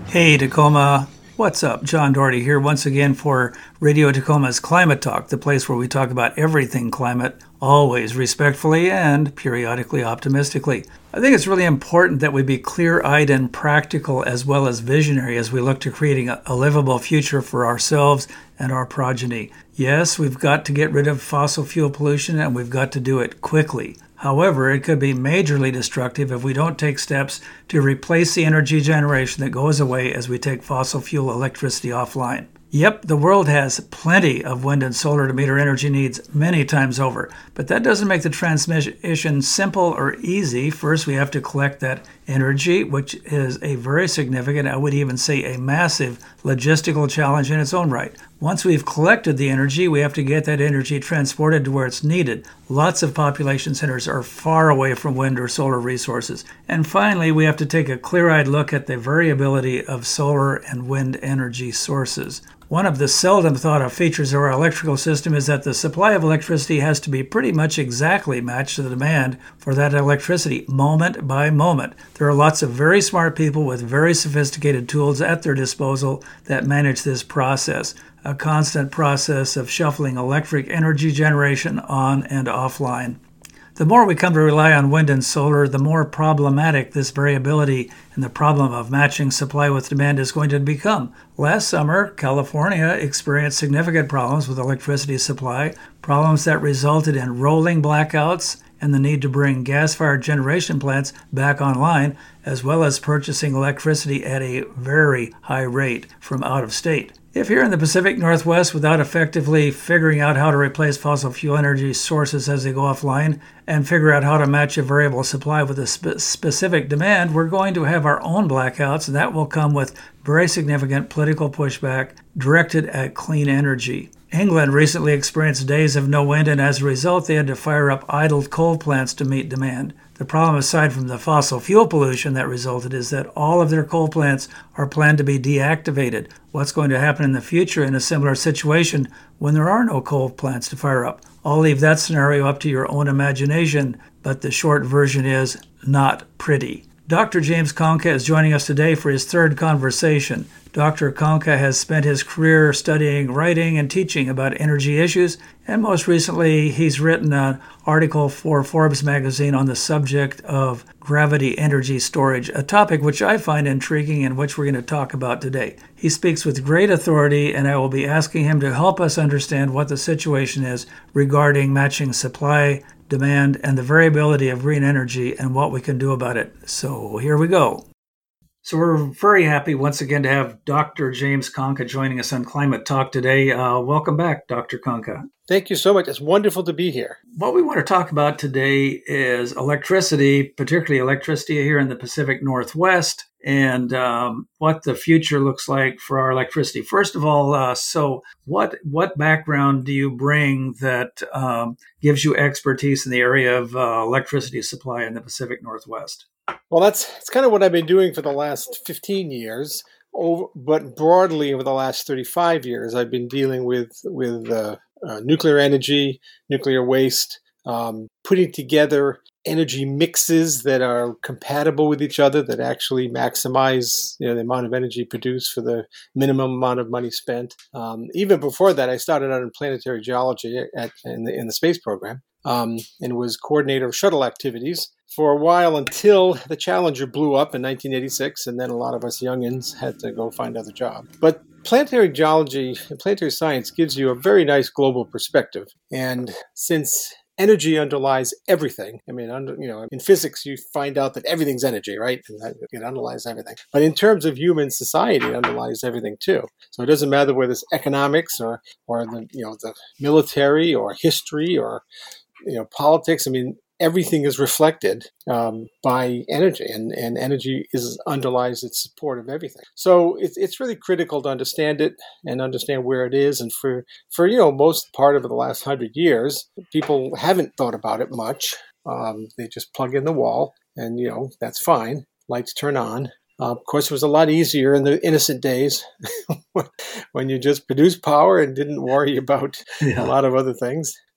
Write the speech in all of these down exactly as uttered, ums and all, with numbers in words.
Hey, Tacoma. What's up? John Doherty here once again for Radio Tacoma's Climate Talk, the place where we talk about everything climate, always respectfully and periodically optimistically. I think it's really important that we be clear-eyed and practical as well as visionary as we look to creating a, a livable future for ourselves and our progeny. Yes, we've got to get rid of fossil fuel pollution and we've got to do it quickly. However, it could be majorly destructive if we don't take steps to replace the energy generation that goes away as we take fossil fuel electricity offline. Yep, the world has plenty of wind and solar to meet our energy needs many times over, but that doesn't make the transmission simple or easy. First, we have to collect that energy, which is a very significant, I would even say a massive logistical challenge in its own right. Once we've collected the energy, we have to get that energy transported to where it's needed. Lots of population centers are far away from wind or solar resources. And finally, we have to take a clear-eyed look at the variability of solar and wind energy sources. One of the seldom thought of features of our electrical system is that the supply of electricity has to be pretty much exactly matched to the demand for that electricity, moment by moment. There are lots of very smart people with very sophisticated tools at their disposal that manage this process, a constant process of shuffling electric energy generation on and offline. The more we come to rely on wind and solar, the more problematic this variability and the problem of matching supply with demand is going to become. Last summer, California experienced significant problems with electricity supply, problems that resulted in rolling blackouts and the need to bring gas-fired generation plants back online, as well as purchasing electricity at a very high rate from out of state. If you're in the Pacific Northwest without effectively figuring out how to replace fossil fuel energy sources as they go offline and figure out how to match a variable supply with a spe- specific demand, we're going to have our own blackouts, and that will come with very significant political pushback directed at clean energy. England recently experienced days of no wind, and as a result, they had to fire up idled coal plants to meet demand. The problem, aside from the fossil fuel pollution that resulted, is that all of their coal plants are planned to be deactivated. What's going to happen in the future in a similar situation when there are no coal plants to fire up? I'll leave that scenario up to your own imagination, but the short version is not pretty. Doctor James Conca is joining us today for his third conversation. Doctor Conca has spent his career studying, writing, and teaching about energy issues, and most recently he's written an article for Forbes magazine on the subject of gravity energy storage, a topic which I find intriguing and which we're going to talk about today. He speaks with great authority, and I will be asking him to help us understand what the situation is regarding matching supply, demand, and the variability of green energy and what we can do about it. So here we go. So we're very happy once again to have Doctor James Conca joining us on Climate Talk today. Uh, welcome back, Doctor Conca. Thank you so much. It's wonderful to be here. What we want to talk about today is electricity, particularly electricity here in the Pacific Northwest, and um, what the future looks like for our electricity. First of all, uh, so what what background do you bring that um, gives you expertise in the area of uh, electricity supply in the Pacific Northwest? Well, that's, that's kind of what I've been doing for the last fifteen years, over, but broadly over the last thirty-five years, I've been dealing with, with uh, uh, nuclear energy, nuclear waste, um, putting together energy mixes that are compatible with each other, that actually maximize, you know, the amount of energy produced for the minimum amount of money spent. Um, even before that, I started out in planetary geology at, in, the, in the space program um, and was coordinator of shuttle activities for a while until the Challenger blew up in nineteen eighty-six, and then a lot of us youngins had to go find another job. But planetary geology and planetary science gives you a very nice global perspective. And since energy underlies everything, I mean, under, you know, in physics, you find out that everything's energy, right? And that, it underlies everything. But in terms of human society, it underlies everything too. So it doesn't matter whether it's economics or, or the, you know, the military or history or, you know, politics. I mean, everything is reflected um, by energy, and, and energy is underlies its support of everything. So it's it's really critical to understand it and understand where it is. And for, for you know, most part of the last hundred years, people haven't thought about it much. Um, they just plug in the wall, and, you know, that's fine. Lights turn on. Uh, of course, it was a lot easier in the innocent days when you just produced power and didn't worry about yeah. a lot of other things.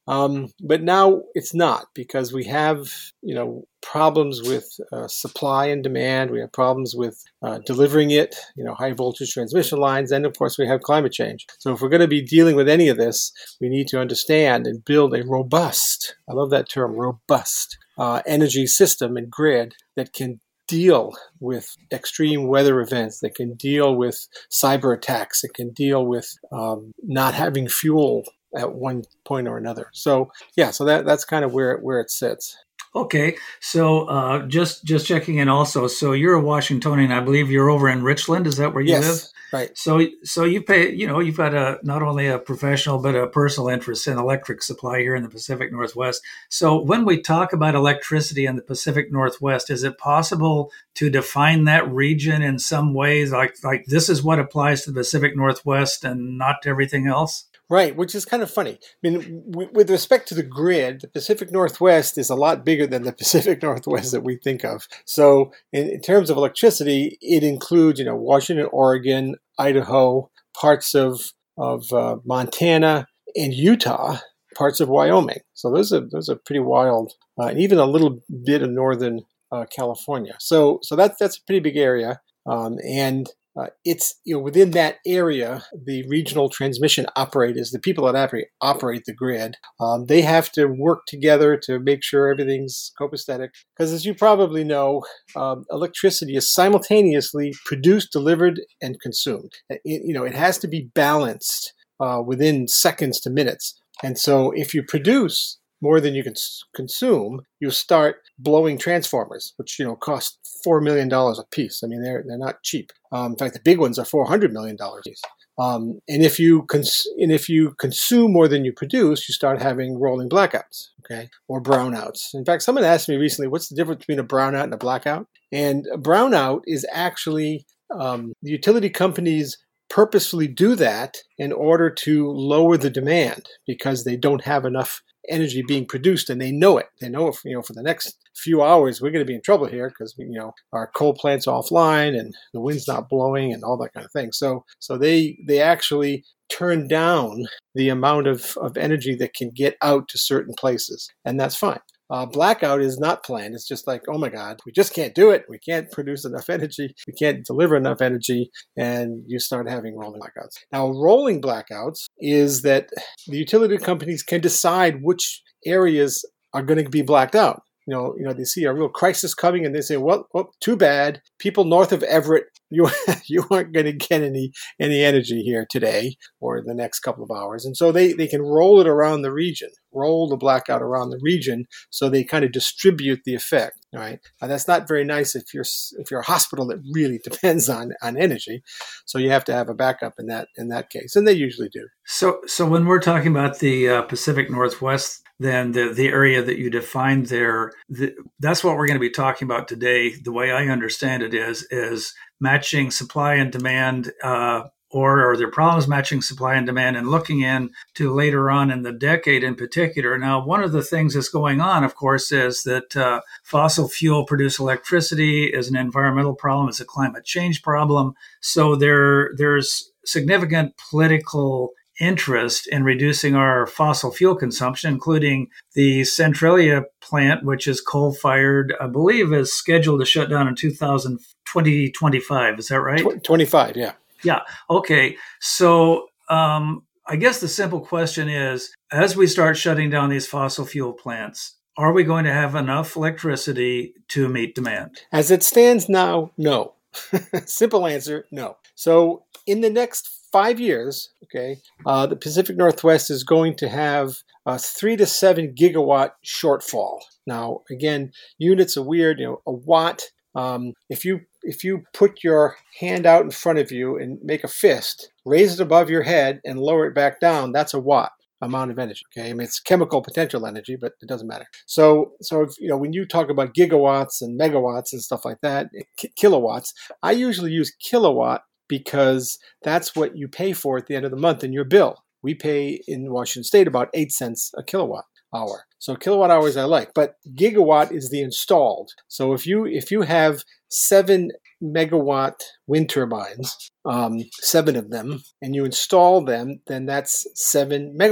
Um, but now it's not, because we have, you know, problems with uh, supply and demand. We have problems with uh, delivering it, you know, high voltage transmission lines. And of course, we have climate change. So if we're going to be dealing with any of this, we need to understand and build a robust, I love that term, robust uh, energy system and grid that can deal with extreme weather events, that can deal with cyber attacks, that can deal with um, not having fuel at one point or another. So yeah, so that that's kind of where where it sits. Okay, so uh, just just checking in also. So you're a Washingtonian, I believe. You're over in Richland. Is that where you yes, live? Right. So so you pay. You know, you've got a not only a professional but a personal interest in electric supply here in the Pacific Northwest. So when we talk about electricity in the Pacific Northwest, is it possible to define that region in some ways? Like like this is what applies to the Pacific Northwest and not to everything else? Right, which is kind of funny. I mean, w- with respect to the grid, the Pacific Northwest is a lot bigger than the Pacific Northwest that we think of. So in, in terms of electricity, it includes, you know, Washington, Oregon, Idaho, parts of, of uh, Montana, and Utah, parts of Wyoming. So those are, those are pretty wild, uh, and even a little bit of northern uh, California. So so that's, that's a pretty big area. Um, and Uh, it's, you know, within that area, the regional transmission operators, the people that operate, operate the grid, um, they have to work together to make sure everything's copacetic. Because as you probably know, um, electricity is simultaneously produced, delivered, and consumed. It, you know, it has to be balanced uh, within seconds to minutes. And so if you produce more than you can consume, you start blowing transformers, which, you know, cost four million dollars a piece. I mean, they're they're not cheap. Um, in fact, the big ones are four hundred million dollars a piece. Um, and if you cons- and if you consume more than you produce, you start having rolling blackouts, okay, or brownouts. In fact, someone asked me recently, what's the difference between a brownout and a blackout? And a brownout is actually um, the utility companies purposefully do that in order to lower the demand because they don't have enough energy being produced, and they know it. They know, if, you know, for the next few hours we're going to be in trouble here because, you know, our coal plant's offline and the wind's not blowing and all that kind of thing. So, so they they actually turn down the amount of, of energy that can get out to certain places, and that's fine. Uh, blackout is not planned. It's just like, oh my God, we just can't do it. We can't produce enough energy. We can't deliver enough energy. And you start having rolling blackouts. Now, rolling blackouts is that the utility companies can decide which areas are going to be blacked out. You know, you know, they see a real crisis coming and they say, well, well too bad. People north of Everett, you you aren't going to get any any energy here today or the next couple of hours. And so they, they can roll it around the region, roll the blackout around the region so they kind of distribute the effect, right? Now, that's not very nice if you're if you're a hospital that really depends on, on energy. So you have to have a backup in that in that case, and they usually do. So so when we're talking about the uh, Pacific Northwest, then the, the area that you defined there, the, that's what we're going to be talking about today. The way I understand it is, is matching supply and demand, uh, or are there problems matching supply and demand, and looking in to later on in the decade in particular. Now, one of the things that's going on, of course, is that uh, fossil fuel produced electricity is an environmental problem. It's a climate change problem. So there there's significant political interest in reducing our fossil fuel consumption, including the Centralia plant, which is coal-fired, I believe is scheduled to shut down in two thousand twenty twenty-five. Is that right? twenty-five, yeah. Yeah. Okay. So um, I guess the simple question is, as we start shutting down these fossil fuel plants, are we going to have enough electricity to meet demand? As it stands now, no. Simple answer, no. So in the next five years, okay, uh, the Pacific Northwest is going to have a three to seven gigawatt shortfall. Now, again, units are weird. You know, a watt. Um, if you if you put your hand out in front of you and make a fist, raise it above your head and lower it back down, that's a watt amount of energy. Okay, I mean it's chemical potential energy, but it doesn't matter. So, so if, you know, when you talk about gigawatts and megawatts and stuff like that, k- kilowatts, I usually use kilowatt because that's what you pay for at the end of the month in your bill. We pay in Washington State about eight cents a kilowatt hour. So kilowatt hours I like, but gigawatt is the installed. So if you if you have seven megawatt wind turbines, um, seven of them, and you install them, then that's seven megawatt.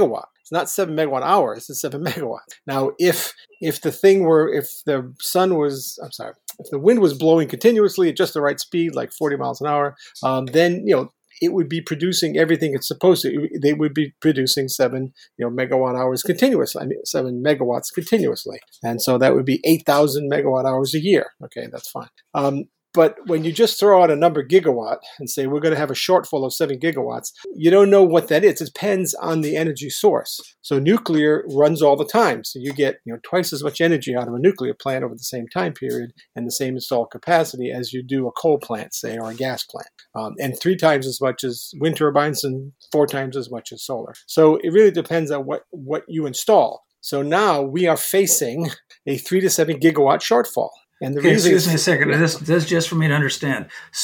It's not seven megawatt hours, it's seven megawatts. Now, if if the thing were, if the sun was, I'm sorry, if the wind was blowing continuously at just the right speed, like forty miles an hour, um, then, you know, it would be producing everything it's supposed to. They would be producing seven, you know, megawatt hours continuously. I mean, seven megawatts continuously, and so that would be eight thousand megawatt hours a year. Okay, that's fine. Um, But when you just throw out a number gigawatt and say we're going to have a shortfall of seven gigawatts, you don't know what that is. It depends on the energy source. So nuclear runs all the time. So you get, you know, twice as much energy out of a nuclear plant over the same time period and the same installed capacity as you do a coal plant, say, or a gas plant. Um, and three times as much as wind turbines and four times as much as solar. So it really depends on what, what you install. So now we are facing a three to seven gigawatt shortfall. And the okay, reason excuse is, me a second. Yeah. This, this is just for me to understand.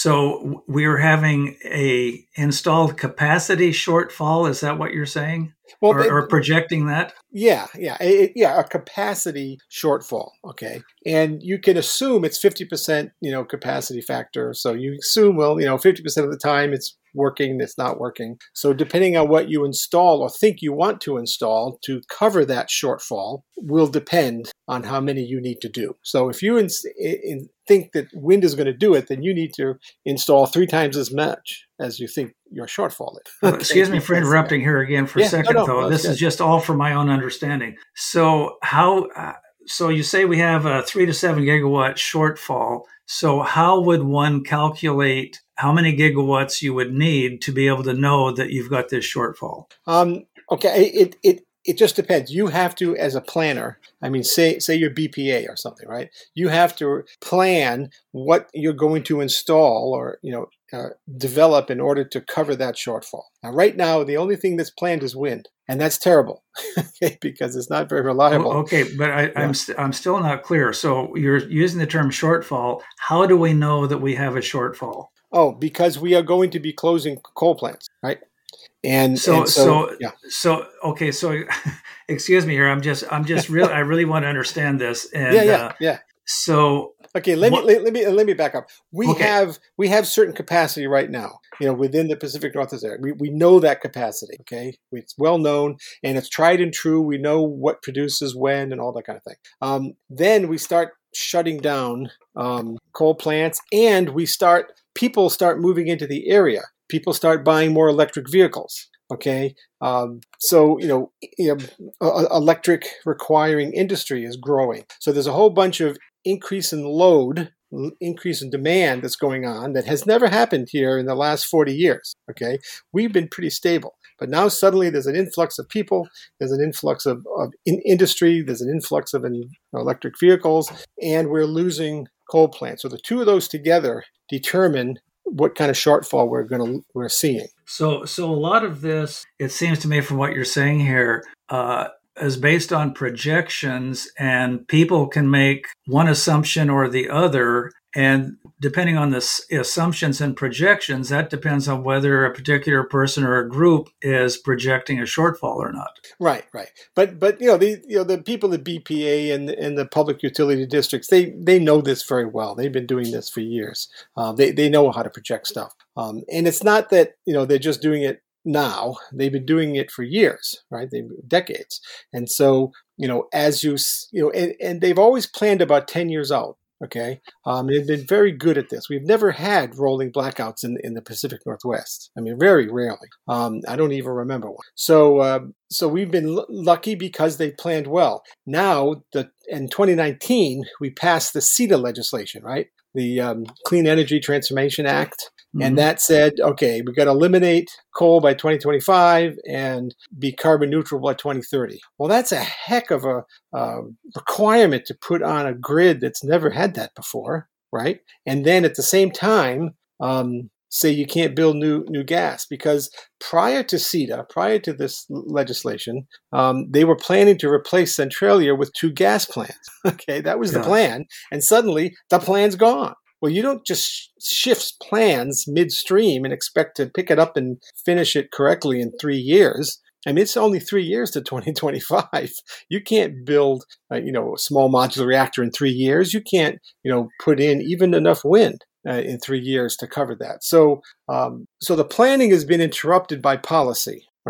So we are having a installed capacity shortfall. Is that what you're saying? Well, or, they, or projecting that? Yeah, yeah, it, yeah, a capacity shortfall. Okay, and you can assume it's fifty percent, you know, capacity factor. So you assume, well, you know, fifty percent of the time it's working, it's not working. So depending on what you install or think you want to install to cover that shortfall will depend on how many you need to do. So if you in, in, think that wind is going to do it, then you need to install three times as much as you think your shortfall is. Okay. Excuse me for interrupting here again for yeah, a second, no, no, though. no, This good. is just all for my own understanding. So how? Uh, so you say we have a three to seven gigawatt shortfall. So how would one calculate how many gigawatts you would need to be able to know that you've got this shortfall? Um, okay, it it it just depends. You have to, as a planner, I mean, say say you're B P A or something, right? You have to plan what you're going to install or, you know, uh, develop in order to cover that shortfall. Now, right now, the only thing that's planned is wind, and that's terrible because it's not very reliable. Okay, but I, yeah. I'm st- I'm still not clear. So you're using the term shortfall. How do we know that we have a shortfall? Oh, because we are going to be closing coal plants, right? And so, and so, so, yeah. so, okay. So, excuse me here. I'm just, I'm just really, I really want to understand this. And, yeah, yeah, uh, yeah. So, okay, let what, me let, let me let me back up. We okay. have we have certain capacity right now, you know, within the Pacific Northwest area. We we know that capacity. Okay, it's well known and it's tried and true. We know what produces when and all that kind of thing. Um, then we start shutting down um, coal plants, and we start people start moving into the area. People start buying more electric vehicles. Okay, um, so you know, you know, uh, electric requiring industry is growing. So there's a whole bunch of increase in load, increase in demand that's going on that has never happened here in the last forty years. Okay, we've been pretty stable, but now suddenly there's an influx of people, there's an influx of, of in industry, there's an influx of in electric vehicles, and we're losing coal plants. So the two of those together determine what kind of shortfall we're going to we're seeing. So, so a lot of this, it seems to me, from what you're saying here, uh, is based on projections, and people can make one assumption or the other, and depending on the s- assumptions and projections, that depends on whether a particular person or a group is projecting a shortfall or not. Right, right. But but you know the you know the people at B P A and and the public utility districts, they they know this very well. They've been doing this for years. Uh, they they know how to project stuff. Um, and it's not that you know they're just doing it now. They've been doing it for years, right? They decades. And so you know as you you know and, and they've always planned about ten years out. Okay, um, they've been very good at this. We've never had rolling blackouts in in the Pacific Northwest. I mean, very rarely. Um, I don't even remember one. So, uh, so we've been l- lucky because they planned well. Now, the in twenty nineteen, we passed the C E T A legislation, right? The um, Clean Energy Transformation Act. Mm-hmm. And that said, okay, we've got to eliminate coal by twenty twenty-five and be carbon neutral by twenty thirty. Well, that's a heck of a uh, requirement to put on a grid that's never had that before, right? And then at the same time, um, say you can't build new new gas, because prior to C E T A, prior to this legislation, um, they were planning to replace Centralia with two gas plants. Okay, that was yeah. the plan. And suddenly the plan's gone. Well, you don't just shift plans midstream and expect to pick it up and finish it correctly in three years. I mean, it's only three years to twenty twenty-five. You can't build, uh, you know, a small modular reactor in three years. You can't, you know, put in even enough wind uh, in three years to cover that. So, um, so the planning has been interrupted by policy, right?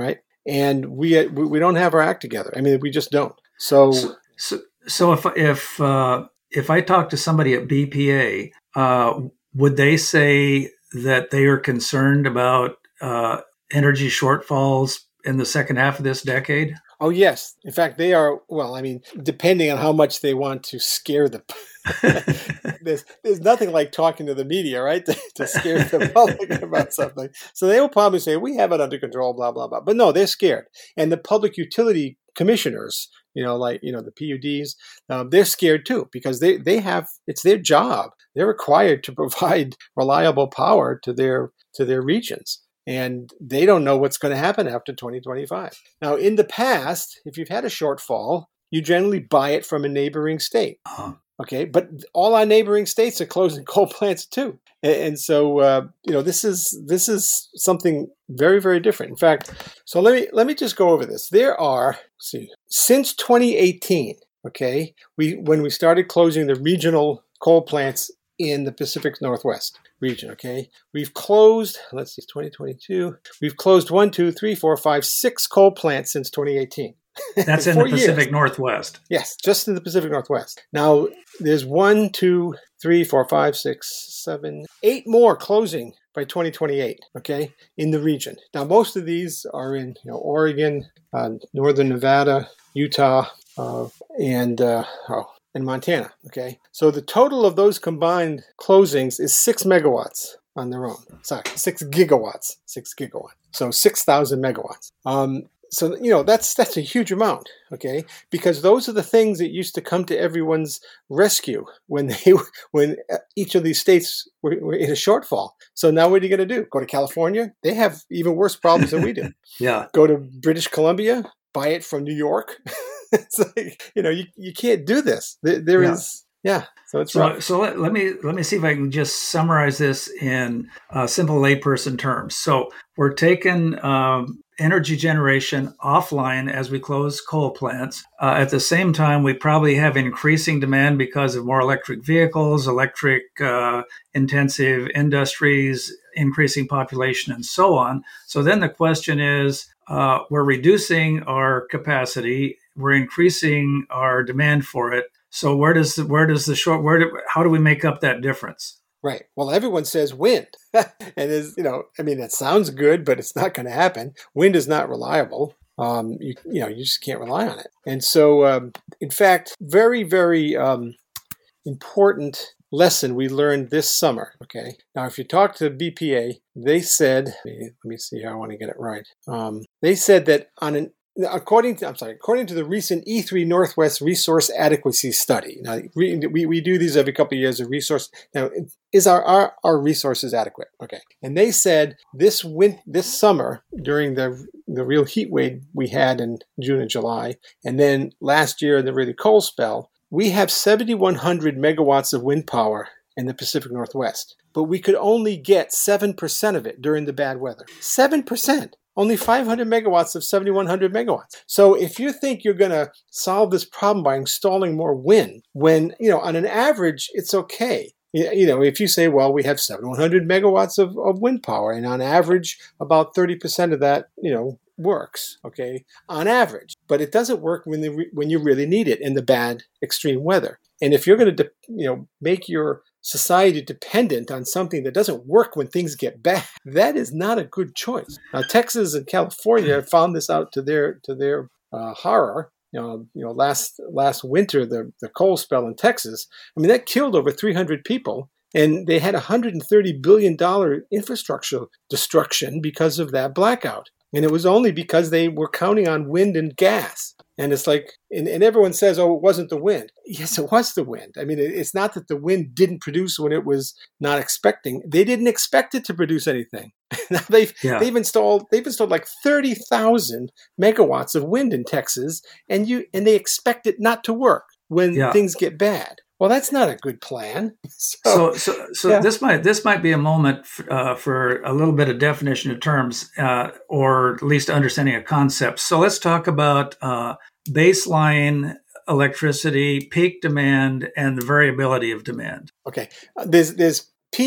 and we we we don't have our act together. I mean, we just don't. So, so, so, so if if uh, if I talk to somebody at B P A, uh, would they say that they are concerned about uh, energy shortfalls in the second half of this decade? Oh, yes. In fact, they are, well, I mean, depending on how much they want to scare the there's there's nothing like talking to the media, right, to, to scare the public about something. So they will probably say, we have it under control, blah, blah, blah. But no, they're scared. And the public utility commissioners, you know, like, you know, the P U Ds, um, they're scared too, because they, they have, it's their job. They're required to provide reliable power to their to their regions. And they don't know what's going to happen after twenty twenty-five. Now, in the past, if you've had a shortfall, you generally buy it from a neighboring state. Uh-huh. Okay, but all our neighboring states are closing coal plants too, and, and so uh, you know this is this is something very very different. In fact, so let me let me just go over this. There are let's see since twenty eighteen. Okay, we when we started closing the regional coal plants in the Pacific Northwest region. Okay, we've closed. Let's see, twenty twenty-two. We've closed one, two, three, four, five, six coal plants since twenty eighteen. That's in the Pacific years. Northwest. Yes, just in the Pacific Northwest. Now, there's one, two, three, four, five, six, seven, eight more closing by twenty twenty-eight, okay, in the region. Now, most of these are in you know, Oregon, uh, Northern Nevada, Utah, uh, and, uh, oh, and Montana, okay? So the total of those combined closings is six megawatts on their own. Sorry, six gigawatts, six gigawatts. So six thousand megawatts. Um, So, you know, that's that's a huge amount, okay? Because those are the things that used to come to everyone's rescue when they when each of these states were, were in a shortfall. So now what are you going to do? Go to California? They have even worse problems than we do. Yeah. Go to British Columbia? Buy it from New York? It's like, you know, you, you can't do this. There, there yeah. is... Yeah, so it's so. rough. So let, let me let me see if I can just summarize this in uh, simple layperson terms. So we're taking um, energy generation offline as we close coal plants. Uh, at the same time, we probably have increasing demand because of more electric vehicles, electric uh, intensive industries, increasing population, and so on. So then the question is, uh, we're reducing our capacity, we're increasing our demand for it. So where does where does the short where do, how do we make up that difference? Right. Well, everyone says wind, and is you know I mean that sounds good, but it's not going to happen. Wind is not reliable. Um, you you know you just can't rely on it. And so, um, in fact, very very um, important lesson we learned this summer. Okay. Now, if you talk to B P A, they said let me see how I want to get it right. Um, they said that on an According to, I'm sorry, according to the recent E three Northwest Resource Adequacy Study. Now, we, we, we do these every couple of years, a resource. Now, is our, our, our resources adequate? Okay. And they said this win, this summer, during the, the real heat wave we had in June and July, and then last year in the really cold spell, we have seven thousand one hundred megawatts of wind power in the Pacific Northwest. But we could only get seven percent of it during the bad weather. seven percent. Only five hundred megawatts of seven thousand one hundred megawatts. So if you think you're going to solve this problem by installing more wind, when, you know, on an average, it's okay. You know, if you say, well, we have seven thousand one hundred megawatts of, of wind power, and on average, about thirty percent of that, you know, works, okay, on average. But it doesn't work when the, when you really need it in the bad extreme weather. And if you're going to, you know, make your society dependent on something that doesn't work when things get bad, that is not a good choice. Now, Texas and California found this out to their to their uh, horror. You know, you know, last last winter, the the cold spell in Texas. I mean, that killed over three hundred people, and they had one hundred thirty billion dollars infrastructure destruction because of that blackout. And it was only because they were counting on wind and gas. And it's like, and, and everyone says, oh, it wasn't the wind. Yes, it was the wind. I mean, it, it's not that the wind didn't produce when it was not expecting. They didn't expect it to produce anything. they've yeah. they've installed they've installed like thirty thousand megawatts of wind in Texas, and you and they expect it not to work when yeah. things get bad. Well, that's not a good plan. So, so, so, so yeah. this might this might be a moment uh, for a little bit of definition of terms, uh, or at least understanding a concept. So, let's talk about uh, baseline electricity, peak demand, and the variability of demand. Okay, uh, there's there's peak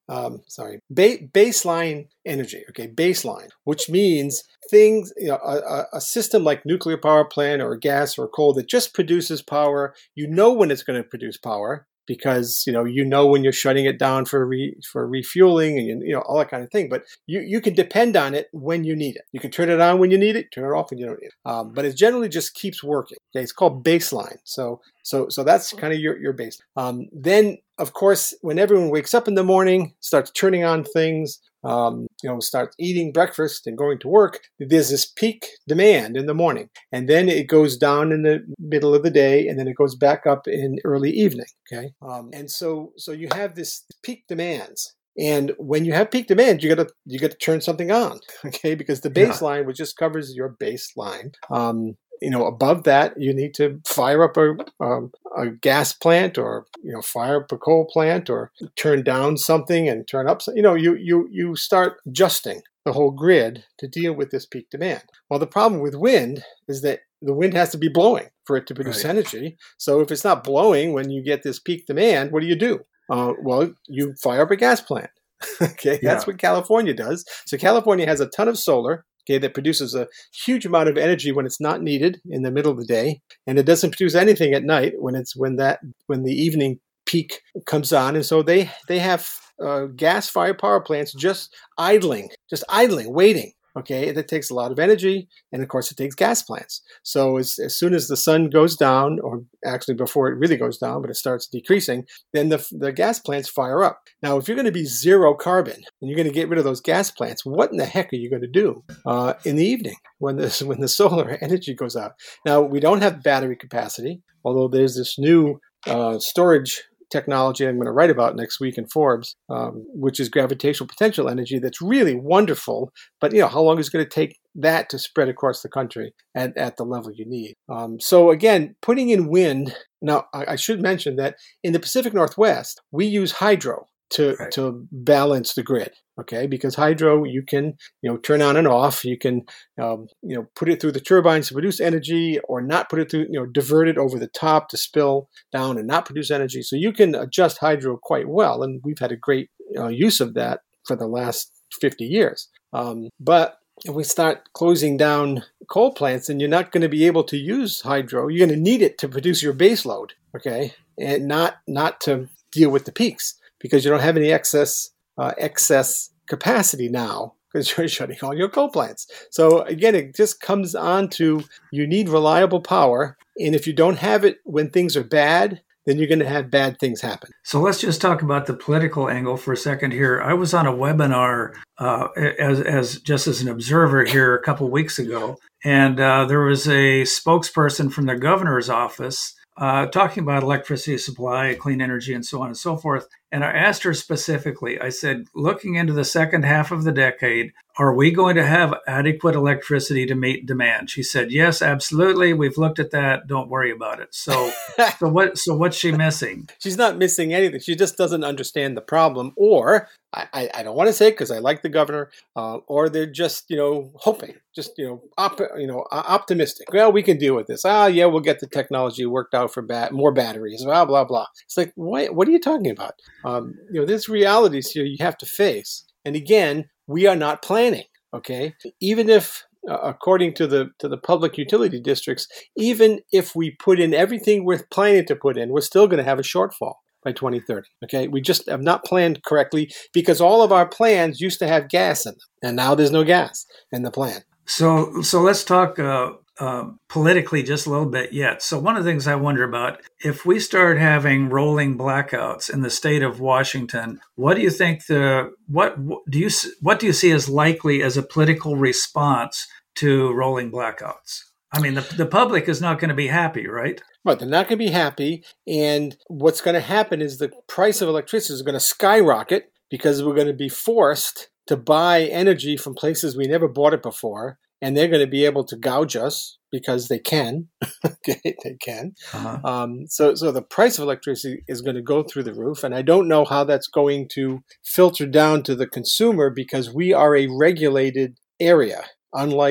um, sorry, ba- baseline energy. Okay, baseline, which means things, you know, a, a system like nuclear power plant or gas or coal that just produces power. You know when it's going to produce power, because you know you know when you're shutting it down for re, for refueling and you know all that kind of thing. But you, you can depend on it when you need it. You can turn it on when you need it, turn it off when you don't need it. Um, but it generally just keeps working. Okay, it's called baseline. So so so that's kind of your your base. Um, then of course when everyone wakes up in the morning, starts turning on things. Um, you know, starts eating breakfast and going to work, there's this peak demand in the morning. And then it goes down in the middle of the day, and then it goes back up in early evening. Okay. Um, and so, so you have this peak demands. And when you have peak demand, you gotta, you gotta turn something on. Okay. Because the baseline, yeah. which just covers your baseline, um, you know, above that, you need to fire up a, um, a gas plant, or, you know, fire up a coal plant, or turn down something and turn up. You know, you, you, you start adjusting the whole grid to deal with this peak demand. Well, the problem with wind is that the wind has to be blowing for it to produce right. energy. So if it's not blowing when you get this peak demand, what do you do? Uh, well, you fire up a gas plant. Okay. Yeah. That's what California does. So California has a ton of solar. Okay, that produces a huge amount of energy when it's not needed in the middle of the day, and it doesn't produce anything at night when it's when that when the evening peak comes on. And so they they have uh, gas-fired power plants just idling, just idling, waiting. Okay, that takes a lot of energy, and of course it takes gas plants. So as, as soon as the sun goes down, or actually before it really goes down, but it starts decreasing, then the, the gas plants fire up. Now, if you're going to be zero carbon, and you're going to get rid of those gas plants, what in the heck are you going to do uh, in the evening when the, when the solar energy goes out? Now, we don't have battery capacity, although there's this new uh, storage technology I'm going to write about next week in Forbes, um, which is gravitational potential energy. That's really wonderful. But, you know, how long is it going to take that to spread across the country at, at the level you need? Um, so again, putting in wind. Now, I, I should mention that in the Pacific Northwest, we use hydro to, right. to balance the grid. Okay, because hydro, you can, you know, turn on and off. You can, um, you know, put it through the turbines to produce energy, or not put it through, you know, divert it over the top to spill down and not produce energy. So you can adjust hydro quite well, and we've had a great uh, use of that for the last fifty years. Um, but if we start closing down coal plants, then you're not going to be able to use hydro. You're going to need it to produce your base load. Okay, and not not to deal with the peaks, because you don't have any excess. Uh, excess capacity now, because you're shutting all your coal plants. So again, it just comes on to you need reliable power. And if you don't have it when things are bad, then you're going to have bad things happen. So let's just talk about the political angle for a second here. I was on a webinar uh, as, as just as an observer here a couple weeks ago, and uh, there was a spokesperson from the governor's office Uh, talking about electricity supply, clean energy, and so on and so forth. And I asked her specifically, I said, looking into the second half of the decade, are we going to have adequate electricity to meet demand? She said, yes, absolutely. We've looked at that. Don't worry about it. So, so what, so what's she missing? She's not missing anything. She just doesn't understand the problem, or I, I don't want to say it because I like the governor, uh, or they're just, you know, hoping, just, you know, op, you know, optimistic. Well, we can deal with this. Ah, yeah, we'll get the technology worked out for bat- more batteries, blah, blah, blah. It's like, what, what are you talking about? Um, you know, there's realities here you have to face. And again, we are not planning, okay? Even if, uh, according to the to the public utility districts, even if we put in everything we're planning to put in, we're still going to have a shortfall by twenty thirty. Okay, we just have not planned correctly because all of our plans used to have gas in them, and now there's no gas in the plan. So, so let's talk uh, uh, politically just a little bit yet. So, one of the things I wonder about, if we start having rolling blackouts in the state of Washington, what do you think the what do you what do you see as likely as a political response to rolling blackouts? I mean, the, the public is not going to be happy, right? Right, they're not going to be happy. And what's going to happen is the price of electricity is going to skyrocket because we're going to be forced to buy energy from places we never bought it before. And they're going to be able to gouge us because they can. Okay, they can. Uh-huh. Um, so, so the price of electricity is going to go through the roof. And I don't know how that's going to filter down to the consumer because we are a regulated area, unlike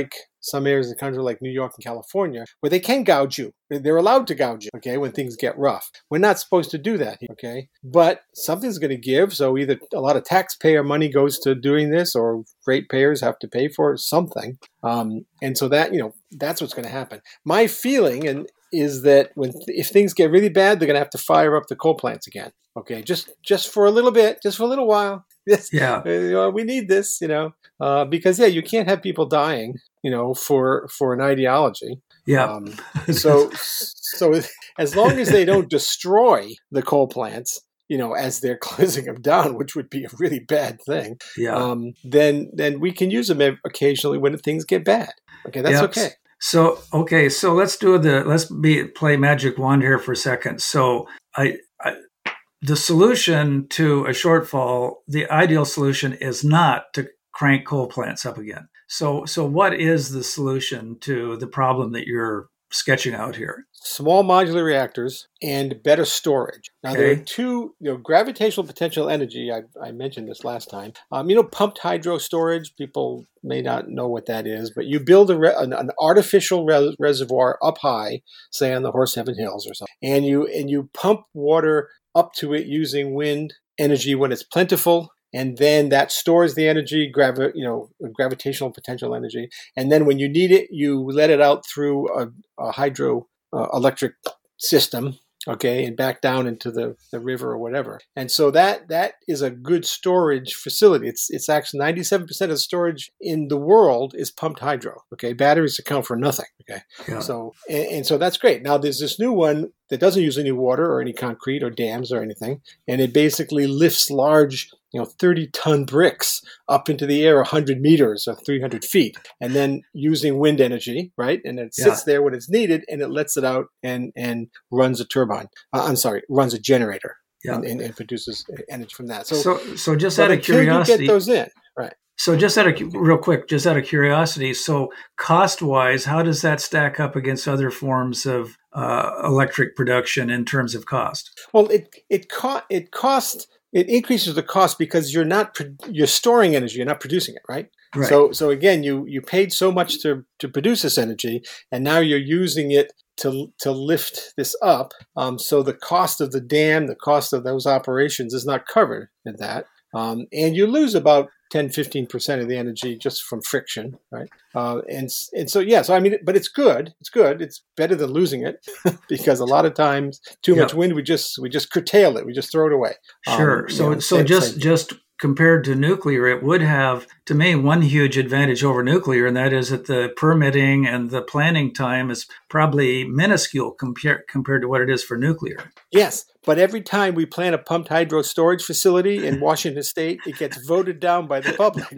some areas of the country like New York and California, where they can gouge you. They're allowed to gouge you, okay, when things get rough. We're not supposed to do that, okay? But something's going to give, so either a lot of taxpayer money goes to doing this, or ratepayers have to pay for something. Um, and so that, you know, that's what's going to happen. My feeling and is that when if things get really bad, they're going to have to fire up the coal plants again. Okay, just just for a little bit, just for a little while. Yes, yeah, you know, we need this, you know, uh, because yeah, you can't have people dying, you know, for for an ideology. Yeah. Um, so so as long as they don't destroy the coal plants, you know, as they're closing them down, which would be a really bad thing. Yeah. Um, then then we can use them occasionally when things get bad. Okay, that's yep. okay. So okay, so let's do the let's be play magic wand here for a second. So I, I the solution to a shortfall, the ideal solution is not to crank coal plants up again. So so what is the solution to the problem that you're sketching out here? Small modular reactors and better storage. Now, okay. there are two, you know, gravitational potential energy. I, I mentioned this last time. Um, you know, pumped hydro storage, people may not know what that is, but you build a re- an, an artificial re- reservoir up high, say on the Horseheaven Hills or something, and you and you pump water up to it using wind energy when it's plentiful. And then that stores the energy, gravi- you know, gravitational potential energy. And then when you need it, you let it out through a, a hydro uh, electric system, okay, and back down into the, the river or whatever. And so that that is a good storage facility. It's it's actually ninety-seven percent of the storage in the world is pumped hydro, okay? Batteries account for nothing, okay? Yeah. So and, and so that's great. Now there's this new one that doesn't use any water or any concrete or dams or anything, and it basically lifts large, you know, thirty-ton bricks up into the air one hundred meters or three hundred feet, and then using wind energy, right? And it sits yeah. there when it's needed, and it lets it out and, and runs a turbine. Uh, I'm sorry, runs a generator yeah. and, and, and produces energy from that. So, so, so just so out of curiosity, you get those in, right? So just out of real quick, just out of curiosity, so cost-wise, how does that stack up against other forms of uh, electric production in terms of cost? Well, it it co- it costs it increases the cost because you're not pro- you're storing energy, you're not producing it, right? Right. So so again, you you paid so much to to produce this energy, and now you're using it to to lift this up. Um, so the cost of the dam, the cost of those operations is not covered in that, um, and you lose about ten, fifteen percent of the energy just from friction, right? Uh, and and so, yeah, so I mean, but it's good. It's good. It's better than losing it because a lot of times too yep. much wind, we just we just curtail it. We just throw it away. Sure. Um, so you know, so same, just same. just compared to nuclear, it would have, to me, one huge advantage over nuclear, and that is that the permitting and the planning time is probably minuscule compared compared to what it is for nuclear. Yes, but every time we plan a pumped hydro storage facility in Washington State, it gets voted down by the public.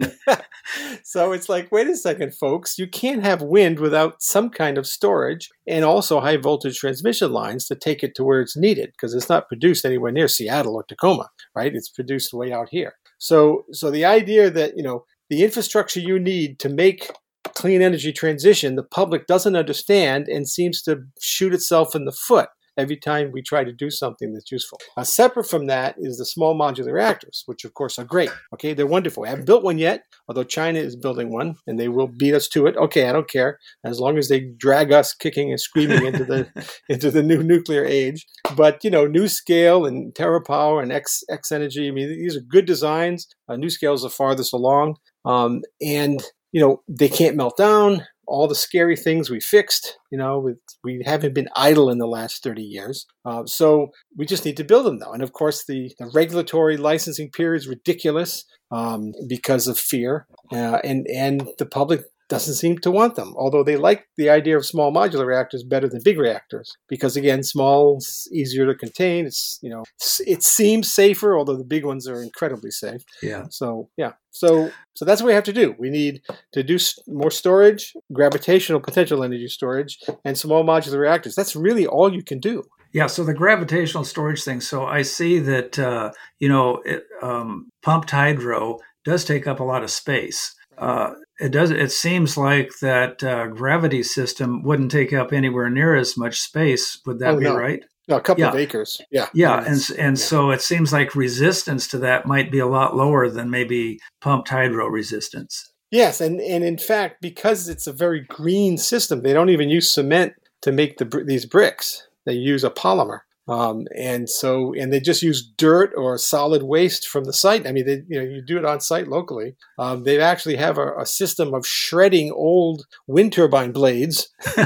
So it's like, wait a second, folks, you can't have wind without some kind of storage and also high voltage transmission lines to take it to where it's needed, because it's not produced anywhere near Seattle or Tacoma, right? It's produced way out here. So, so the idea that, you know, the infrastructure you need to make clean energy transition, the public doesn't understand and seems to shoot itself in the foot every time we try to do something that's useful. Uh, separate from that is the small modular reactors, which of course are great. Okay, they're wonderful. I haven't built one yet, although China is building one, and they will beat us to it. Okay, I don't care, as long as they drag us kicking and screaming into the into the new nuclear age. But you know, NuScale and TerraPower and X X Energy. I mean, these are good designs. Uh, NuScale is the farthest along, um, and you know they can't melt down. All the scary things we fixed, you know, with, we haven't been idle in the last thirty years. Uh, so we just need to build them now. And of course, the, the regulatory licensing period is ridiculous um, because of fear. Uh, and, and the public doesn't seem to want them, although they like the idea of small modular reactors better than big reactors. Because again, small is easier to contain. It's, you know, it seems safer, although the big ones are incredibly safe. Yeah. So, yeah. So, so that's what we have to do. We need to do more storage, gravitational potential energy storage, and small modular reactors. That's really all you can do. Yeah, so the gravitational storage thing. So I see that, uh, you know, it, um, pumped hydro does take up a lot of space. Uh, it does. It seems like that uh, gravity system wouldn't take up anywhere near as much space. Would that oh, be no. right? No, a couple yeah. of acres. Yeah. Yeah, and and yeah. so it seems like resistance to that might be a lot lower than maybe pumped hydro resistance. Yes, and, and in fact, because it's a very green system, they don't even use cement to make the these bricks. They use a polymer. Um, and so, and they just use dirt or solid waste from the site. I mean, they, you know, you do it on site locally. Um, they actually have a, a system of shredding old wind turbine blades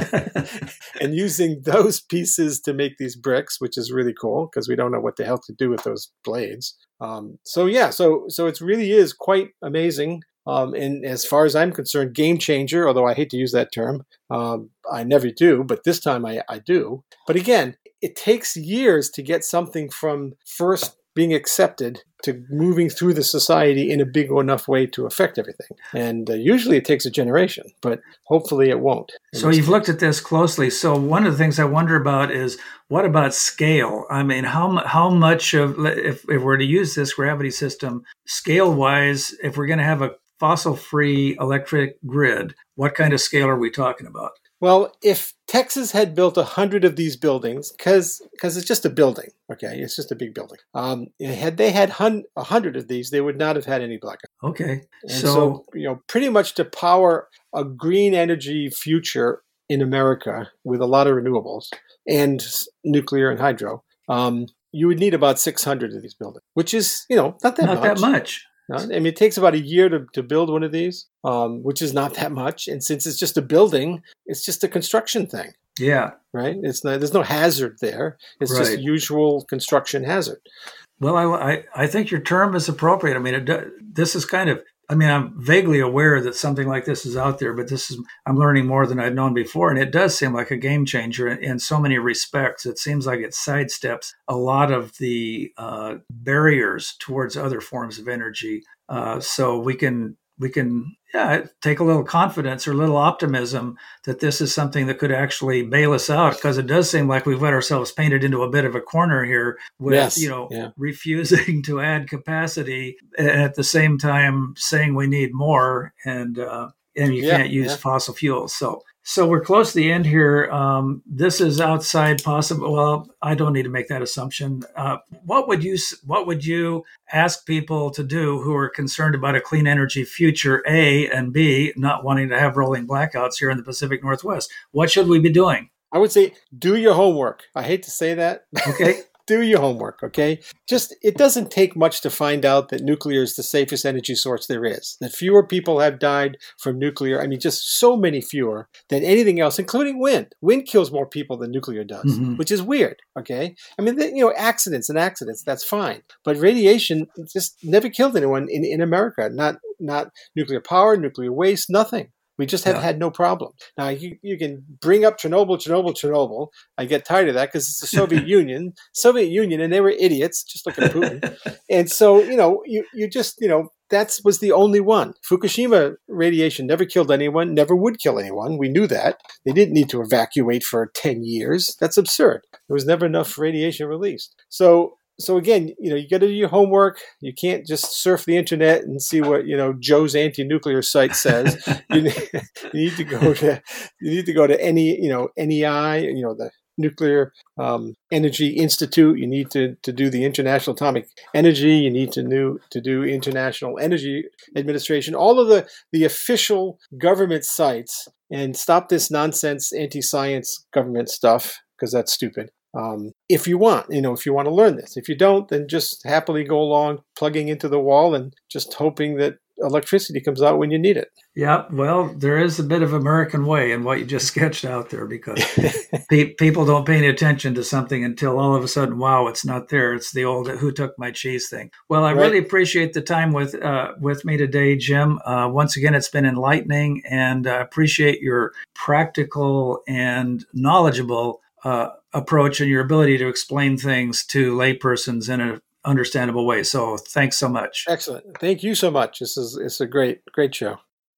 and using those pieces to make these bricks, which is really cool because we don't know what the hell to do with those blades. Um, so yeah, so so it really is quite amazing. Um, and as far as I'm concerned, game changer, although I hate to use that term. Um, I never do, but this time I, I do. But again, it takes years to get something from first being accepted to moving through the society in a big enough way to affect everything. And uh, usually it takes a generation, but hopefully it won't. So you've case. looked at this closely. So one of the things I wonder about is, what about scale? I mean, how how much of, if, if we're to use this gravity system, scale-wise, if we're going to have a fossil-free electric grid, what kind of scale are we talking about? Well, if Texas had built a hundred of these buildings, because because it's just a building, okay, it's just a big building. Um, had they had a hundred of these, they would not have had any blackout. Okay, and so, so you know, pretty much to power a green energy future in America with a lot of renewables and nuclear and hydro, um, you would need about six hundred of these buildings, which is, you know, not that not much. that much. No, I mean, it takes about a year to, to build one of these, um, which is not that much. And since it's just a building, it's just a construction thing. Yeah. Right? It's not, there's no hazard there. It's right. just usual construction hazard. Well, I, I, I think your term is appropriate. I mean, it, this is kind of, I mean, I'm vaguely aware that something like this is out there, but this is, I'm learning more than I'd known before. And it does seem like a game changer in, in so many respects. It seems like it sidesteps a lot of the uh, barriers towards other forms of energy. Uh, so we can, we can, yeah, take a little confidence or a little optimism that this is something that could actually bail us out, because it does seem like we've got ourselves painted into a bit of a corner here with, yes, you know, yeah. refusing to add capacity and at the same time saying we need more, and uh, and you yeah, can't use yeah. fossil fuels. So so we're close to the end here. Um, this is outside possible. Well, I don't need to make that assumption. Uh, what would you what would you ask people to do who are concerned about a clean energy future, A, and B, not wanting to have rolling blackouts here in the Pacific Northwest? What should we be doing? I would say do your homework. I hate to say that. Okay. Do your homework, okay? Just, it doesn't take much to find out that nuclear is the safest energy source there is. That fewer people have died from nuclear. I mean, just so many fewer than anything else, including wind. Wind kills more people than nuclear does, mm-hmm. which is weird, okay? I mean, you know, accidents and accidents, that's fine. But radiation just never killed anyone in, in America. Not, not nuclear power, nuclear waste, nothing. We just have yeah. had no problem. Now, you, you can bring up Chernobyl, Chernobyl, Chernobyl. I get tired of that because it's the Soviet Union, Soviet Union, and they were idiots, just like Putin. And so, you know, you, you just, you know, that was the only one. Fukushima radiation never killed anyone, never would kill anyone. We knew that. They didn't need to evacuate for ten years. That's absurd. There was never enough radiation released. So, So again, you know, you got to do your homework. You can't just surf the internet and see what, you know, Joe's anti-nuclear site says. you, need, you need to go to you need to go to any, you know, N E I, you know, the Nuclear um, Energy Institute. You need to, to do the International Atomic Energy. You need to do to do International Energy Administration. All of the the official government sites, and stop this nonsense anti-science government stuff, because that's stupid. Um, if you want, you know, if you want to learn this. If you don't, then just happily go along plugging into the wall and just hoping that electricity comes out when you need it. Yeah, well, there is a bit of American way in what you just sketched out there, because pe- people don't pay any attention to something until all of a sudden, wow, it's not there. It's the old "who took my cheese" thing. Well, I right. really appreciate the time with uh, with me today, Jim. Uh, once again, it's been enlightening, and I appreciate your practical and knowledgeable uh, approach and your ability to explain things to laypersons in a understandable way. So thanks so much. Excellent. Thank you so much. This is it's a great, great show.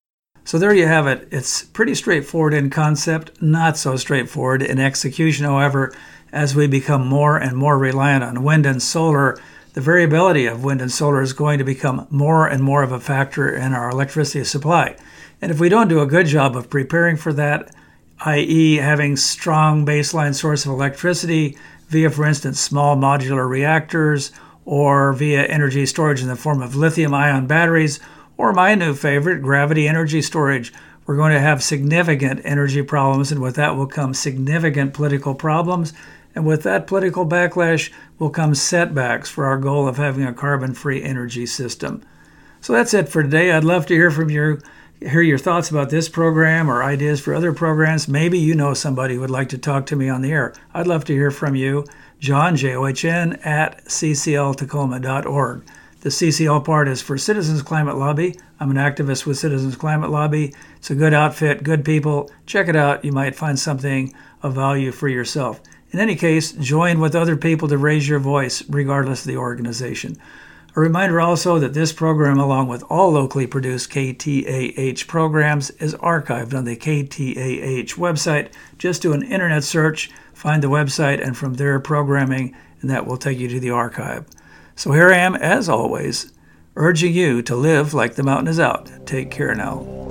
So there you have it. It's pretty straightforward in concept, not so straightforward in execution. However, as we become more and more reliant on wind and solar, the variability of wind and solar is going to become more and more of a factor in our electricity supply. And if we don't do a good job of preparing for that, that is having strong baseline source of electricity via, for instance, small modular reactors, or via energy storage in the form of lithium-ion batteries, Or my new favorite, gravity energy storage. We're going to have significant energy problems, and with that will come significant political problems. And with that political backlash will come setbacks for our goal of having a carbon-free energy system. So that's it for today. I'd love to hear from you, hear your thoughts about this program or ideas for other programs. Maybe you know somebody who would like to talk to me on the air. I'd love to hear from you. John, J O H N, at c c l tacoma dot org. The C C L part is for Citizens Climate Lobby. I'm an activist with Citizens Climate Lobby. It's a good outfit, good people. Check it out. You might find something of value for yourself. In any case, join with other people to raise your voice, regardless of the organization. A reminder also that this program, along with all locally produced K T A H programs, is archived on the K T A H website. Just do an internet search, find the website, and from there programming, and that will take you to the archive. So here I am, as always, urging you to live like the mountain is out. Take care now.